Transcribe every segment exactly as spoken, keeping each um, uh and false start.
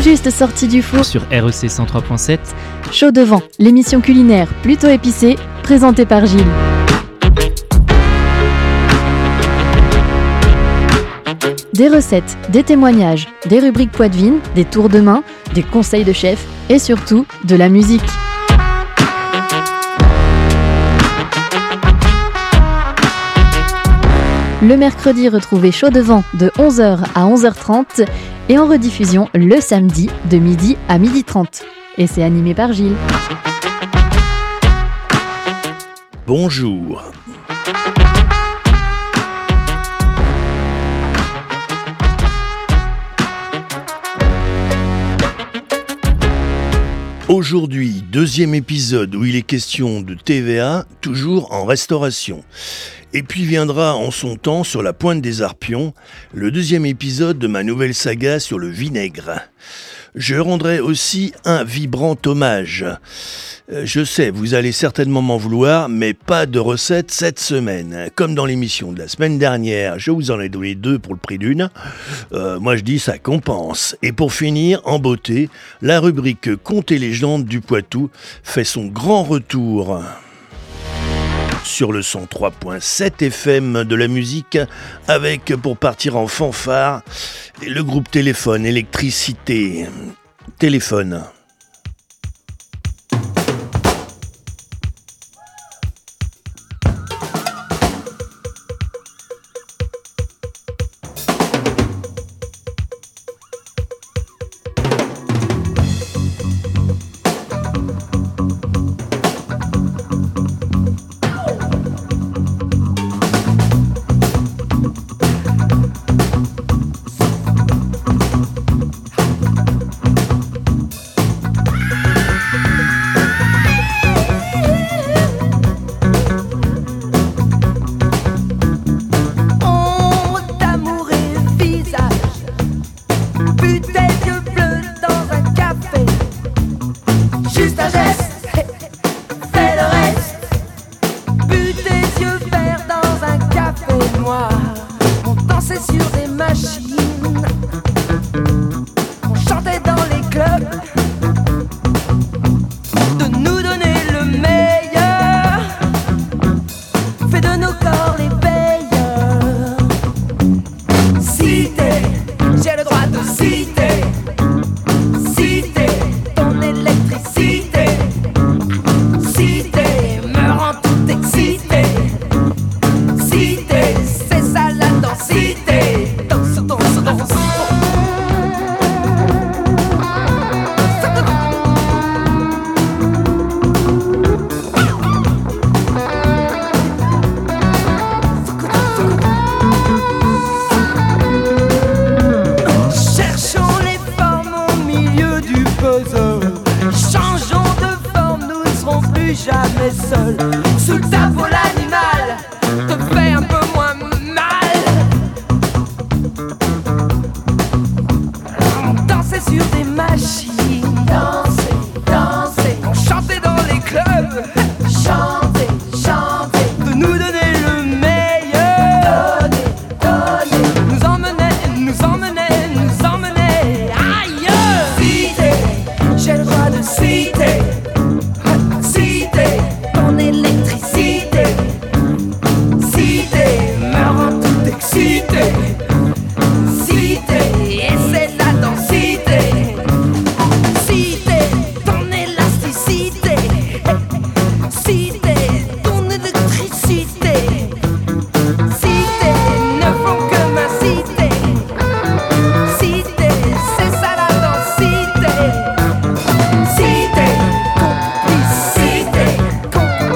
juste sorti du four sur R E C cent trois point sept. Chaud devant, l'émission culinaire plutôt épicée, présentée par Gilles. Des recettes, des témoignages, des rubriques poitevines, des tours de main, des conseils de chef et surtout de la musique. Le mercredi, retrouvez Chaud devant de onze heures à onze heures trente et en rediffusion le samedi de midi à midi trente. Et c'est animé par Gilles. Bonjour. Aujourd'hui, deuxième épisode où il est question de T V A, toujours en restauration. Et puis viendra en son temps, sur la pointe des Arpions, le deuxième épisode de ma nouvelle saga sur le vinaigre. Je rendrai aussi un vibrant hommage. Je sais, vous allez certainement m'en vouloir, mais pas de recette cette semaine. Comme dans l'émission de la semaine dernière, je vous en ai donné deux pour le prix d'une. Euh, moi je dis ça compense. Et pour finir, en beauté, la rubrique Contes et légendes du Poitou fait son grand retour. Sur le cent trois point sept F M de la musique, avec, pour partir en fanfare, le groupe Téléphone, Électricité. Téléphone.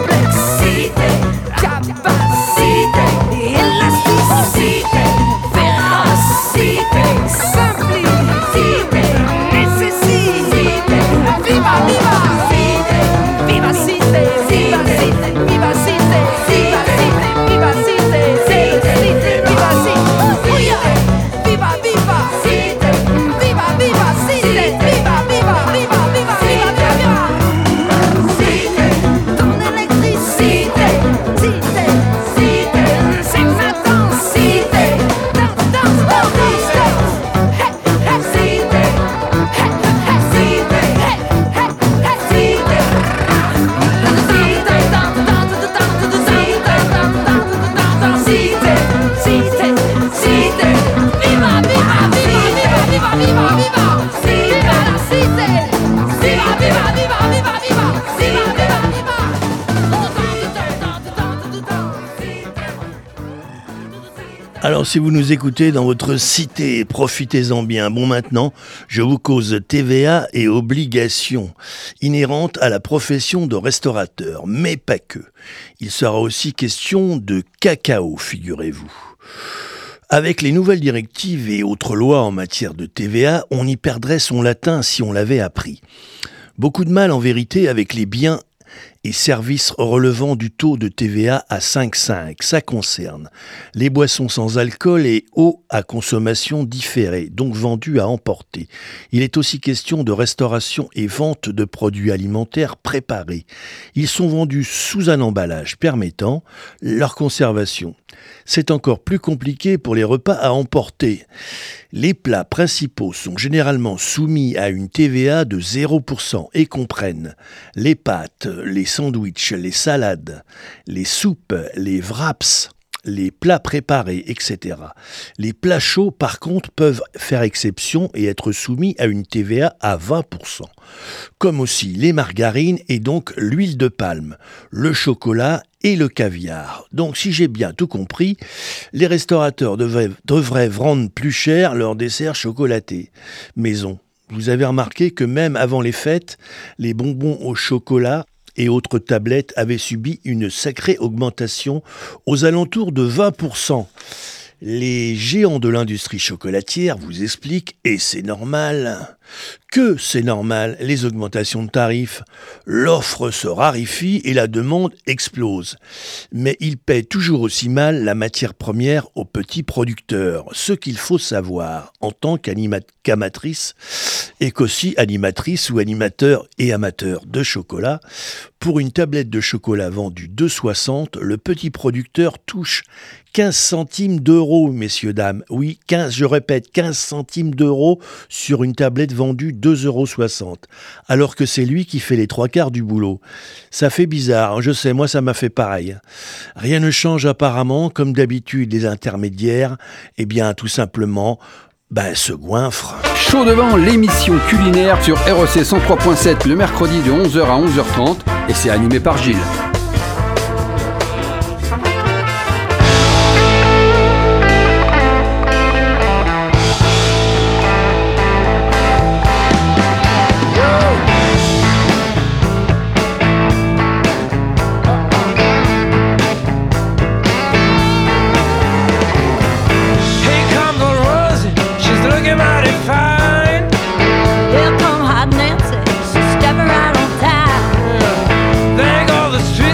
Capacité, élasticité, Alors si vous nous écoutez dans votre cité, profitez-en bien. Bon maintenant, je vous cause T V A et obligations inhérentes à la profession de restaurateur, mais pas que. Il sera aussi question de cacao, figurez-vous. Avec les nouvelles directives et autres lois en matière de T V A, on y perdrait son latin si on l'avait appris. Beaucoup de mal en vérité avec les biens et services relevant du taux de T V A à cinq virgule cinq. Ça concerne les boissons sans alcool et eau à consommation différée, donc vendues à emporter. Il est aussi question de restauration et vente de produits alimentaires préparés. Ils sont vendus sous un emballage permettant leur conservation. C'est encore plus compliqué pour les repas à emporter. Les plats principaux sont généralement soumis à une T V A de zéro pour cent et comprennent les pâtes, les sandwichs, les salades, les soupes, les wraps, les plats préparés, et cetera. Les plats chauds, par contre, peuvent faire exception et être soumis à une T V A à vingt pour cent. Comme aussi les margarines et donc l'huile de palme, le chocolat et le caviar. Donc si j'ai bien tout compris, les restaurateurs devraient, devraient vendre plus cher leurs desserts chocolatés. Maison. Vous avez remarqué que même avant les fêtes, les bonbons au chocolat et autres tablettes avaient subi une sacrée augmentation aux alentours de vingt pour cent. Les géants de l'industrie chocolatière vous expliquent, et c'est normal, que c'est normal, les augmentations de tarifs. L'offre se raréfie et la demande explose. Mais ils paient toujours aussi mal la matière première aux petits producteurs. Ce qu'il faut savoir en tant qu'animatrice et qu'aussi animatrice ou animateur et amateur de chocolat, pour une tablette de chocolat vendue deux euros soixante, le petit producteur touche quinze centimes d'euros, messieurs, dames. Oui, quinze, je répète, quinze centimes d'euros sur une tablette vendue deux euros soixante. Alors que c'est lui qui fait les trois quarts du boulot. Ça fait bizarre, je sais, moi ça m'a fait pareil. Rien ne change apparemment, comme d'habitude les intermédiaires, eh bien tout simplement, ben se goinfrent. Chaud devant, l'émission culinaire sur R E C cent trois point sept le mercredi de onze heures à onze heures trente et c'est animé par Gilles. Here come Hot Nancy, she's stepping right on time. There go the street.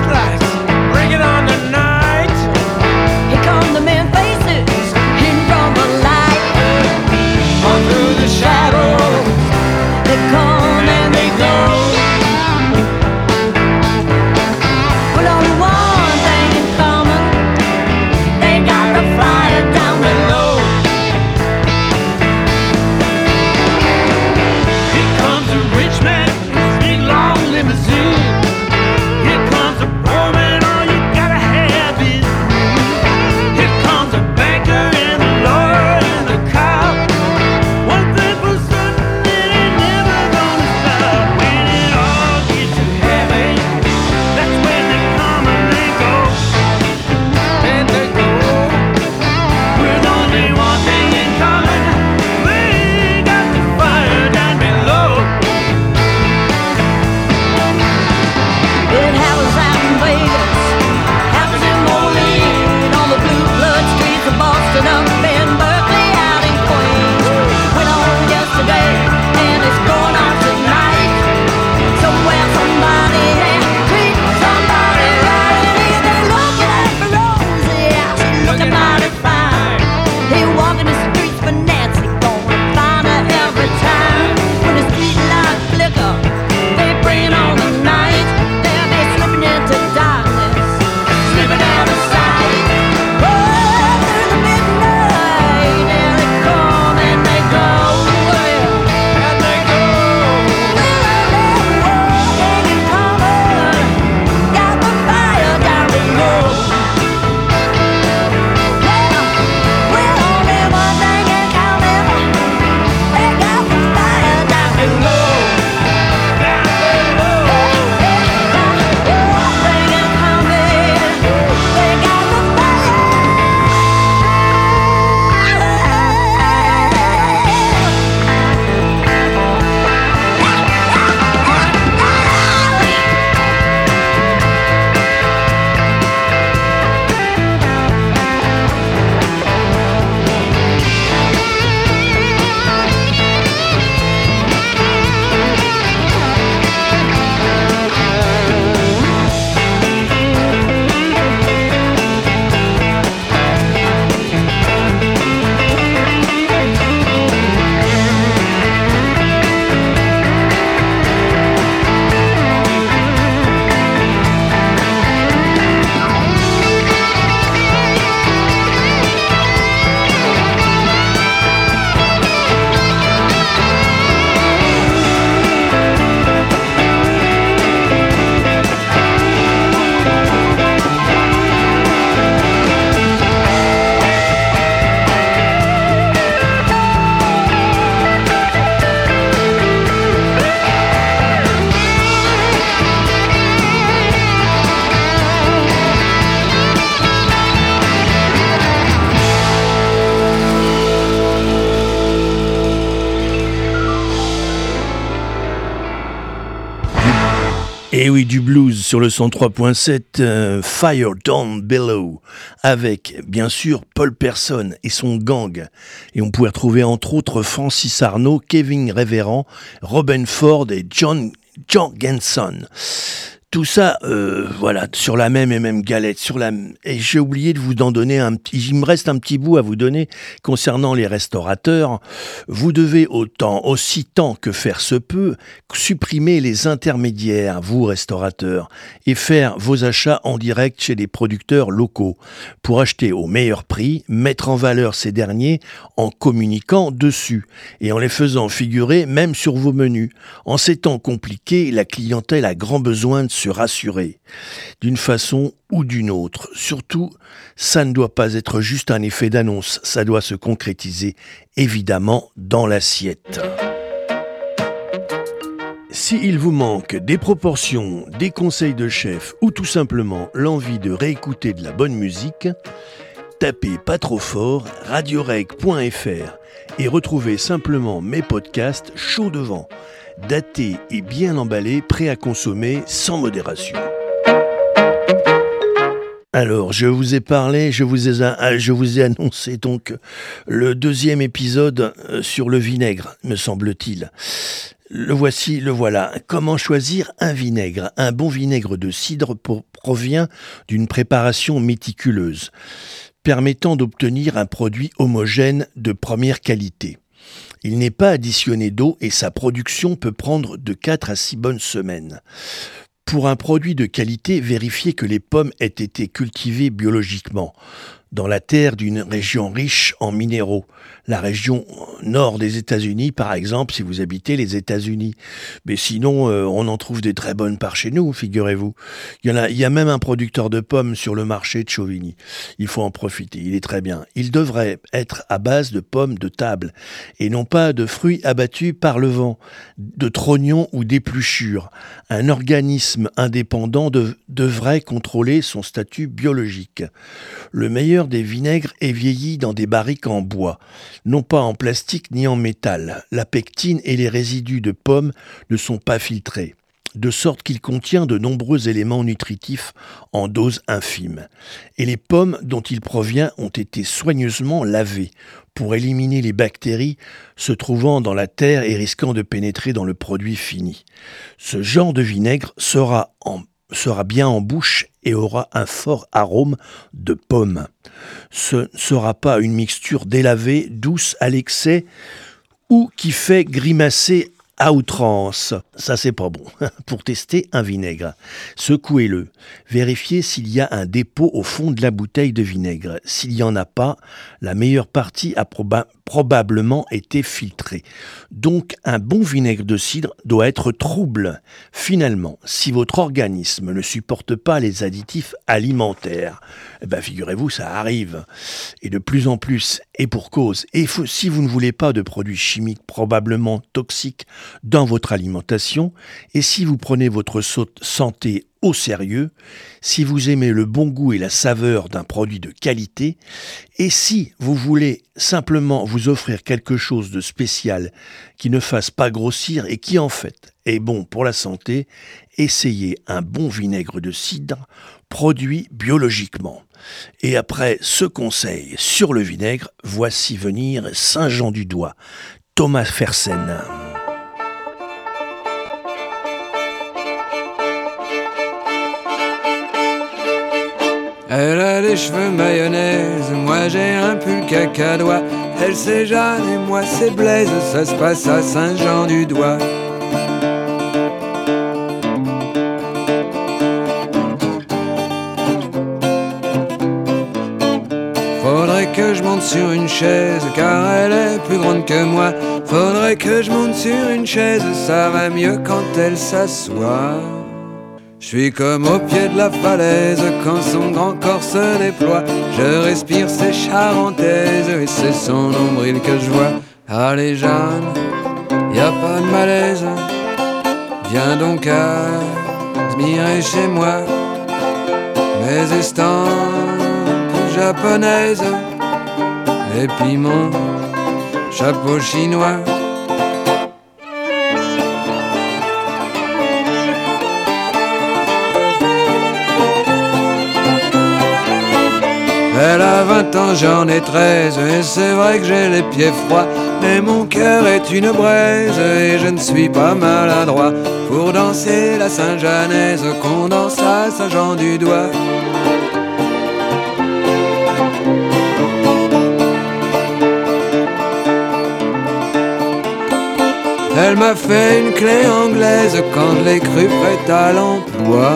Et oui, du blues sur le cent trois point sept, euh, Fire Down Below, avec bien sûr Paul Person et son gang. Et on pouvait retrouver entre autres Francis Arnaud, Kevin Révérend, Robin Ford et John Jorgensen. Tout ça, euh, voilà, sur la même et même galette. Sur la... Et j'ai oublié de vous en donner un petit... Il me reste un petit bout à vous donner concernant les restaurateurs. Vous devez autant, aussi tant que faire se peut, supprimer les intermédiaires, vous restaurateurs, et faire vos achats en direct chez les producteurs locaux pour acheter au meilleur prix, mettre en valeur ces derniers en communiquant dessus et en les faisant figurer même sur vos menus. En ces temps compliqués, la clientèle a grand besoin de se rassurer, d'une façon ou d'une autre. Surtout, ça ne doit pas être juste un effet d'annonce, ça doit se concrétiser, évidemment, dans l'assiette. S'il vous manque des proportions, des conseils de chef ou tout simplement l'envie de réécouter de la bonne musique, tapez pas trop fort radioreg point f r et retrouvez simplement mes podcasts chauds de vent, datés et bien emballés, prêts à consommer sans modération. Alors, je vous ai parlé, je vous ai, je vous ai annoncé donc le deuxième épisode sur le vinaigre, me semble-t-il. Le voici, le voilà. Comment choisir un vinaigre ? Un bon vinaigre de cidre pour, provient d'une préparation méticuleuse, permettant d'obtenir un produit homogène de première qualité. Il n'est pas additionné d'eau et sa production peut prendre de quatre à six bonnes semaines. Pour un produit de qualité, vérifiez que les pommes aient été cultivées biologiquement, dans la terre d'une région riche en minéraux. La région nord des États-Unis, par exemple, si vous habitez les États-Unis. Mais sinon, euh, on en trouve des très bonnes par chez nous, figurez-vous. Il y en a, il y a même un producteur de pommes sur le marché de Chauvigny. Il faut en profiter, il est très bien. Il devrait être à base de pommes de table, et non pas de fruits abattus par le vent, de trognons ou d'épluchures. Un organisme indépendant de, devrait contrôler son statut biologique. Le meilleur des vinaigres est vieilli dans des barriques en bois, non pas en plastique ni en métal. La pectine et les résidus de pommes ne sont pas filtrés, de sorte qu'il contient de nombreux éléments nutritifs en doses infimes. Et les pommes dont il provient ont été soigneusement lavées pour éliminer les bactéries se trouvant dans la terre et risquant de pénétrer dans le produit fini. Ce genre de vinaigre sera en sera bien en bouche et aura un fort arôme de pomme. Ce ne sera pas une mixture délavée, douce à l'excès ou qui fait grimacer à outrance. Ça, c'est pas bon. Pour tester un vinaigre, secouez-le. Vérifiez s'il y a un dépôt au fond de la bouteille de vinaigre. S'il n'y en a pas, la meilleure partie a proba- probablement été filtrée. Donc, un bon vinaigre de cidre doit être trouble. Finalement, si votre organisme ne supporte pas les additifs alimentaires, eh ben, figurez-vous, ça arrive. Et de plus en plus, et pour cause. Et faut, si vous ne voulez pas de produits chimiques probablement toxiques dans votre alimentation, et si vous prenez votre santé au sérieux, si vous aimez le bon goût et la saveur d'un produit de qualité, et si vous voulez simplement vous offrir quelque chose de spécial qui ne fasse pas grossir et qui en fait est bon pour la santé, essayez un bon vinaigre de cidre produit biologiquement. Et après ce conseil sur le vinaigre, voici venir Saint-Jean-du-Doigt, Thomas Fersen. Elle a les cheveux mayonnaise, moi j'ai un pull cacadois. Elle c'est Jeanne et moi c'est Blaise, ça se passe à Saint-Jean-du-Doigt. Faudrait que je monte sur une chaise, car elle est plus grande que moi. Faudrait que je monte sur une chaise, ça va mieux quand elle s'assoit. Je suis comme au pied de la falaise quand son grand corps se déploie. Je respire ses charentaises et c'est son nombril que je vois. Allez Jeanne, y a pas de malaise, viens donc admirer chez moi mes estampes japonaises et puis mon chapeau chinois. Elle a vingt ans, j'en ai treize, et c'est vrai que j'ai les pieds froids, mais mon cœur est une braise, et je ne suis pas maladroit pour danser la Saint-Janaise qu'on danse à Saint-Jean-du-Doigt. Elle m'a fait une clé anglaise quand je l'ai crue prête à l'emploi.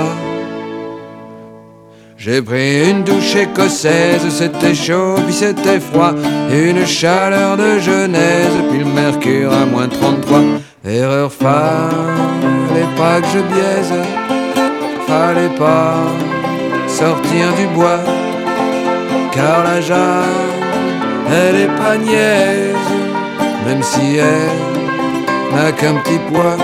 J'ai pris une douche écossaise, c'était chaud puis c'était froid, une chaleur de Genèse, puis le mercure à moins trente-trois. Erreur, fallait pas que je biaise, fallait pas sortir du bois, car la Jeanne, elle est pas niaise, même si elle n'a qu'un petit poids.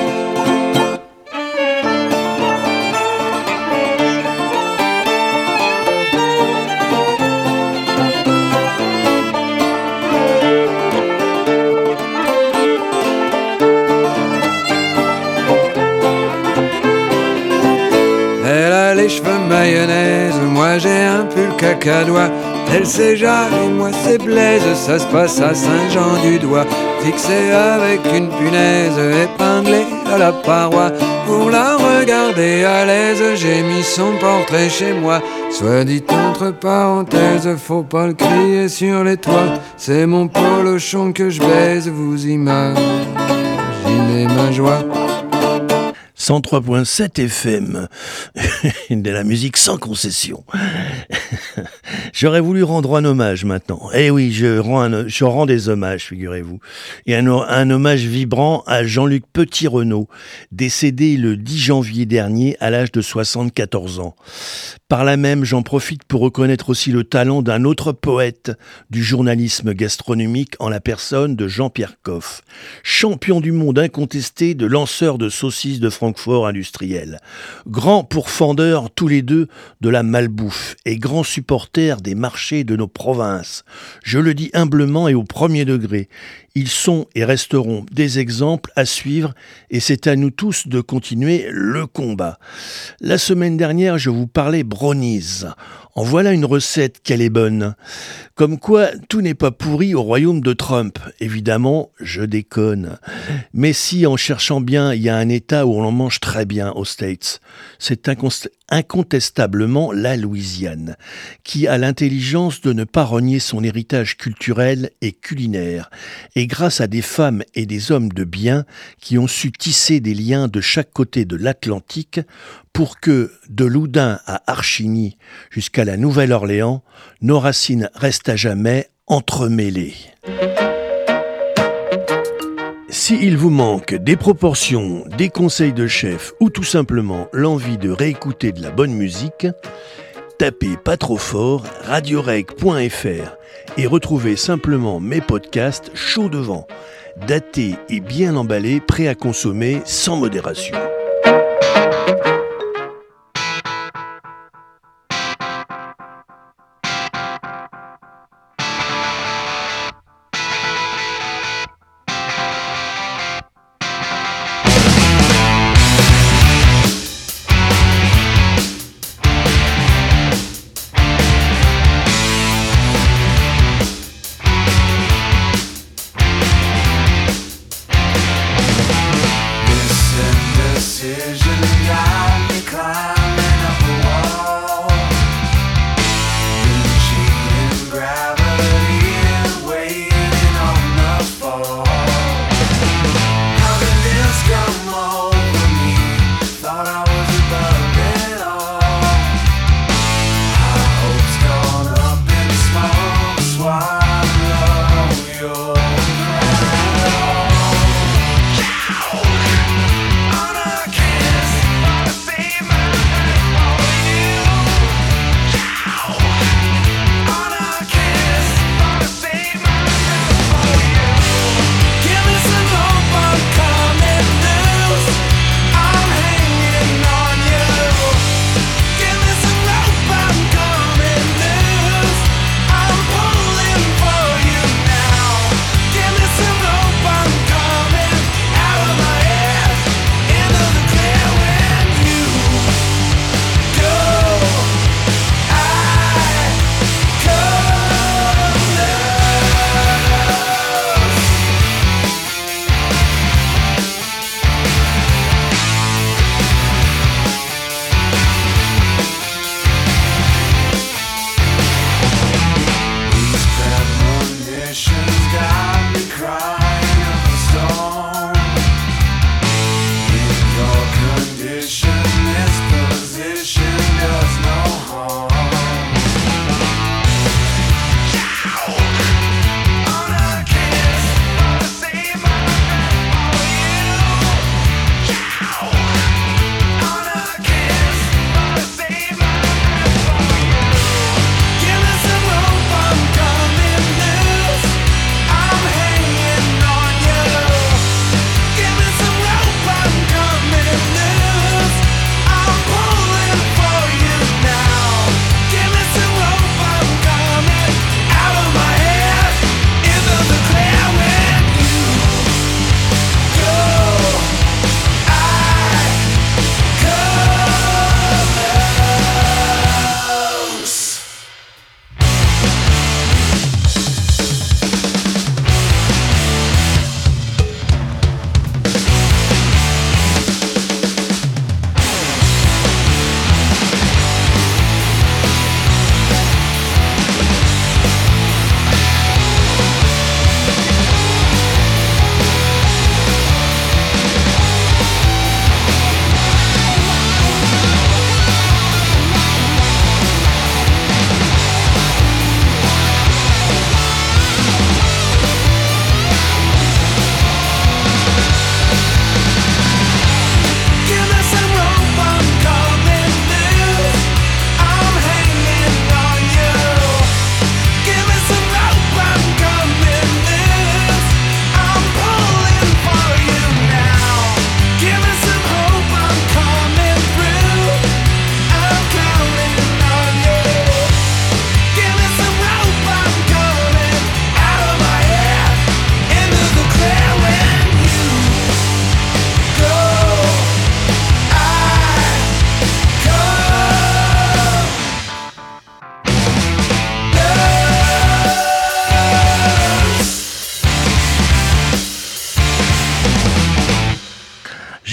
Cheveux mayonnaise, moi j'ai un pull cacadois. Elle c'est Jacques et moi c'est Blaise, ça se passe à Saint-Jean-du-Doigt. Fixé avec une punaise, épinglée à la paroi. Pour la regarder à l'aise, j'ai mis son portrait chez moi. Soit dit entre parenthèses, faut pas le crier sur les toits. C'est mon polochon que je baise, vous imaginez ma joie. cent trois virgule sept F M, de la musique sans concession. J'aurais voulu rendre un hommage maintenant. Eh oui, je rends, un, je rends des hommages, figurez-vous. Et un, un hommage vibrant à Jean-Luc Petit-Renaud, décédé le dix janvier dernier à l'âge de soixante-quatorze ans. Par là même, j'en profite pour reconnaître aussi le talent d'un autre poète du journalisme gastronomique en la personne de Jean-Pierre Coff, champion du monde incontesté de lanceurs de saucisses de Francfort industriel, grand pourfendeur tous les deux de la malbouffe et grand supporter des marchés de nos provinces. Je le dis humblement et au premier degré. Ils sont et resteront des exemples à suivre et c'est à nous tous de continuer le combat. La semaine dernière, je vous parlais brownies. En voilà une recette qu'elle est bonne. Comme quoi, tout n'est pas pourri au royaume de Trump. Évidemment, je déconne. Mais si, en cherchant bien, il y a un État où on en mange très bien aux States, c'est inconst- incontestablement la Louisiane, qui a l'intelligence de ne pas renier son héritage culturel et culinaire, et grâce à des femmes et des hommes de bien qui ont su tisser des liens de chaque côté de l'Atlantique pour que, de Loudun à Archigny jusqu'à la Nouvelle-Orléans, nos racines restent à jamais entremêlées. S'il vous manque des proportions, des conseils de chef ou tout simplement l'envie de réécouter de la bonne musique, tapez pas trop fort radioreg point f r et retrouvez simplement mes podcasts chauds devant, datés et bien emballés, prêts à consommer sans modération.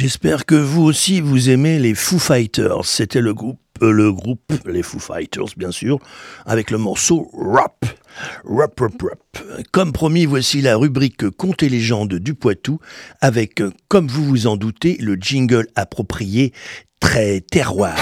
J'espère que vous aussi vous aimez les Foo Fighters. C'était le groupe, euh, le groupe, les Foo Fighters bien sûr, avec le morceau Rap. Rap, rap, rap. Comme promis, voici la rubrique Contes et légendes du Poitou, avec, comme vous vous en doutez, le jingle approprié, très terroir.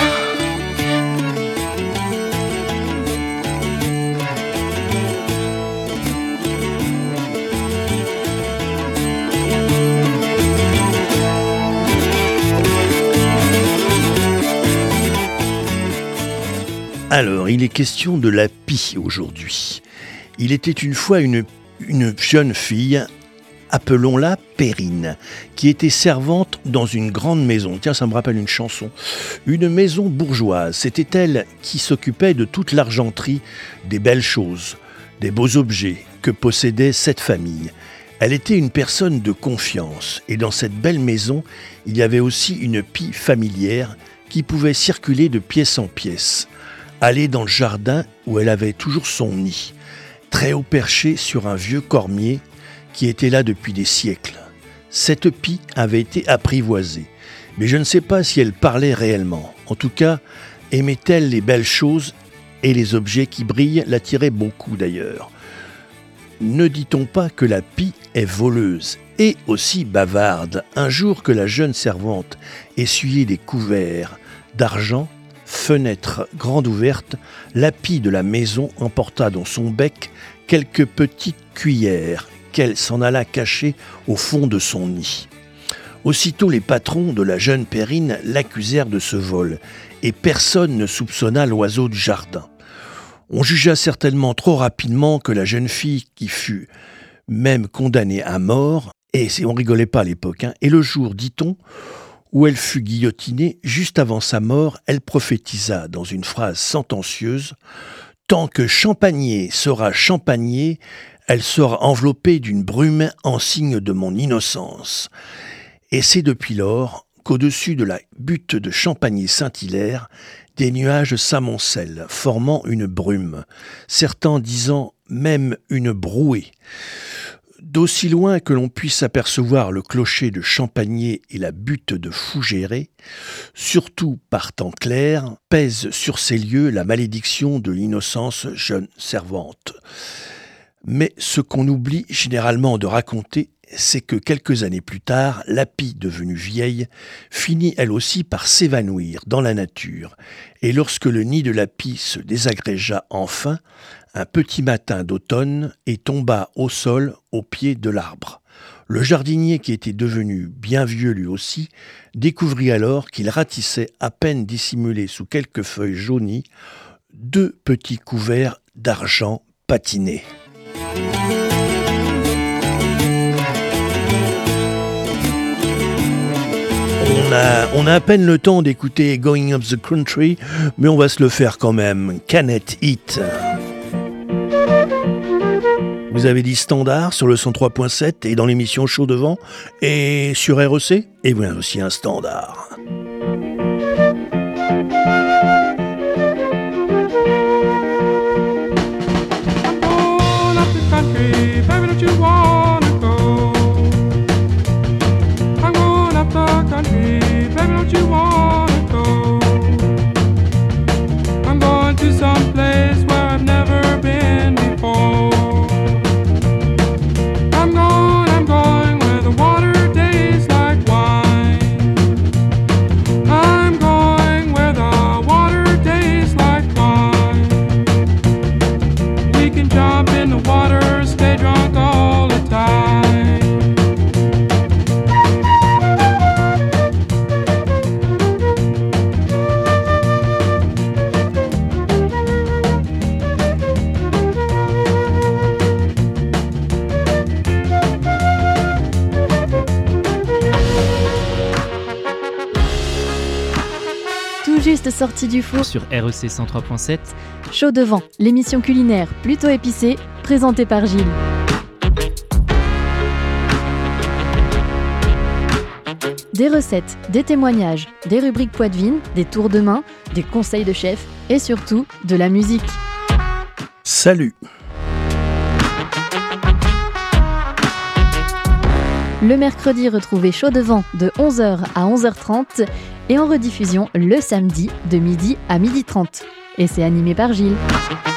Alors, il est question de la pie aujourd'hui. Il était une fois une, une jeune fille, appelons-la Perrine, qui était servante dans une grande maison. Tiens, ça me rappelle une chanson. Une maison bourgeoise. C'était elle qui s'occupait de toute l'argenterie, des belles choses, des beaux objets que possédait cette famille. Elle était une personne de confiance. Et dans cette belle maison, il y avait aussi une pie familière qui pouvait circuler de pièce en pièce. Aller dans le jardin où elle avait toujours son nid, très haut perché sur un vieux cormier qui était là depuis des siècles. Cette pie avait été apprivoisée, mais je ne sais pas si elle parlait réellement. En tout cas, aimait-elle les belles choses et les objets qui brillent l'attiraient beaucoup d'ailleurs. Ne dit-on pas que la pie est voleuse et aussi bavarde? Un jour que la jeune servante essuyait des couverts d'argent, fenêtre grande ouverte, la pie de la maison emporta dans son bec quelques petites cuillères qu'elle s'en alla cacher au fond de son nid. Aussitôt les patrons de la jeune Perrine l'accusèrent de ce vol, et personne ne soupçonna l'oiseau du jardin. On jugea certainement trop rapidement que la jeune fille qui fut même condamnée à mort, et on rigolait pas à l'époque, hein, et le jour, dit-on, où elle fut guillotinée, juste avant sa mort, elle prophétisa dans une phrase sentencieuse « Tant que champagner sera champagner, elle sera enveloppée d'une brume en signe de mon innocence. » Et c'est depuis lors qu'au-dessus de la butte de Champagner Saint-Hilaire, des nuages s'amoncellent, formant une brume, certains disant même une brouée. D'aussi loin que l'on puisse apercevoir le clocher de Champagner et la butte de Fougéré, surtout par temps clair, pèse sur ces lieux la malédiction de l'innocence jeune servante. Mais ce qu'on oublie généralement de raconter, c'est que quelques années plus tard, la pie devenue vieille finit elle aussi par s'évanouir dans la nature. Et lorsque le nid de la pie se désagrégea enfin, un petit matin d'automne, et tomba au sol au pied de l'arbre. Le jardinier, qui était devenu bien vieux lui aussi, découvrit alors qu'il ratissait, à peine dissimulés sous quelques feuilles jaunies, deux petits couverts d'argent patiné. On a, on a à peine le temps d'écouter Going Up the Country, mais on va se le faire quand même. Canet Hit. Vous avez dit standard sur le cent trois point sept et dans l'émission Chaud Devant et sur R E C, et vous avez aussi un standard. Juste sortie du four sur R E C cent trois point sept. Chaud Devant, l'émission culinaire plutôt épicée, présentée par Gilles. Des recettes, des témoignages, des rubriques Poitvine, des tours de main, des conseils de chef et surtout de la musique. Salut! Le mercredi, retrouvez Chaud devant de onze heures à onze heures trente et en rediffusion le samedi de midi à midi trente. Et c'est animé par Gilles.